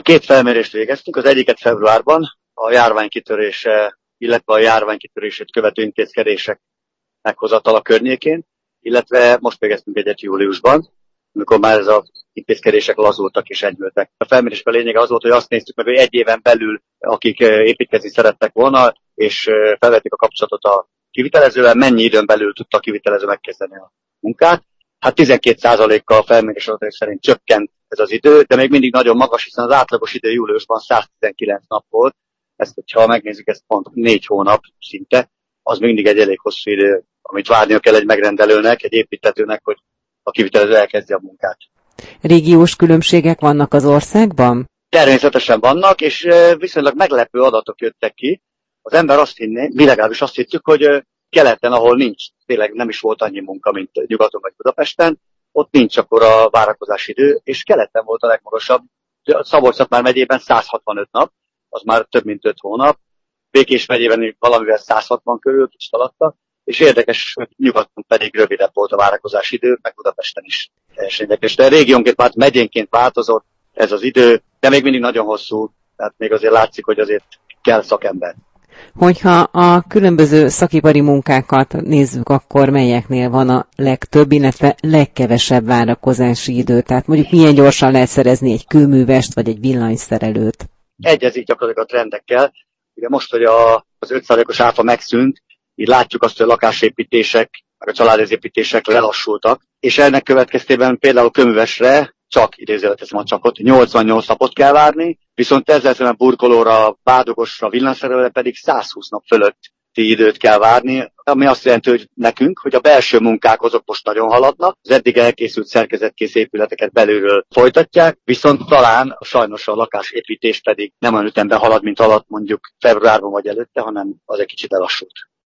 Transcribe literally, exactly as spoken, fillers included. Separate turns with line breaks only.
Két felmérést végeztünk, az egyiket februárban, a járvány kitörése, illetve a járvány kitörését követő intézkedések meghozatala környékén, illetve most végeztünk egyet júliusban, amikor már ez az intézkedések lazultak és enyhültek. A felmérés a lényege az volt, hogy azt néztük meg, hogy egy éven belül, akik építkezni szerettek volna, és felvettük a kapcsolatot a kivitelezővel, mennyi időn belül tudta a kivitelező megkezdeni a munkát. Hát tizenkét százalékkal a felmérés adatok szerint csökkent ez az idő, de még mindig nagyon magas, hiszen az átlagos idő júliusban száztizenkilenc nap volt. Ezt, hogyha megnézzük, ez pont négy hónap szinte, az mindig egy elég hosszú idő, amit várnia kell egy megrendelőnek, egy építetőnek, hogy a kivitelező elkezdje a munkát.
Régiós különbségek vannak az országban?
Természetesen vannak, és viszonylag meglepő adatok jöttek ki. Az ember azt hinné, mi legalábbis azt hittük, hogy keleten, ahol nincs, tényleg nem is volt annyi munka, mint nyugaton vagy Budapesten, ott nincs akkor a várakozási idő, és keleten volt a legmagasabb. Szabolcs-Szatmár megyében száz hatvanöt nap, az már több mint öt hónap, Békés megyében valamivel száz hatvan körül, kicsit alatta, és érdekes, hogy nyugaton pedig rövidebb volt a várakozási idő, meg Budapesten is teljesen érdekes. De régiónként, hát megyénként változott ez az idő, de még mindig nagyon hosszú, tehát még azért látszik, hogy azért kell szakember.
Hogyha a különböző szakipari munkákat nézzük, akkor melyeknél van a legtöbb, illetve legkevesebb várakozási idő? Tehát mondjuk milyen gyorsan lehet szerezni egy kőművest vagy egy villanyszerelőt?
Egyezik gyakorlatilag a trendekkel. Ugye most, hogy a, az öt százalékos áfa megszűnt, így látjuk azt, hogy a lakásépítések, meg a családépítések lelassultak, és ennek következtében például kőművesre csak, idézőre teszem a csakot, nyolcvannyolc napot kell várni, viszont ezzel szemben burkolóra, bádogosra, villanyszerelőre pedig száz húsz nap fölötti időt kell várni, ami azt jelenti, hogy nekünk, hogy a belső munkák azok most nagyon haladnak, az eddig elkészült szerkezetkész épületeket belülről folytatják, viszont talán sajnos a lakásépítés pedig nem olyan ütemben halad, mint alatt mondjuk februárban vagy előtte, hanem az egy kicsit elassult.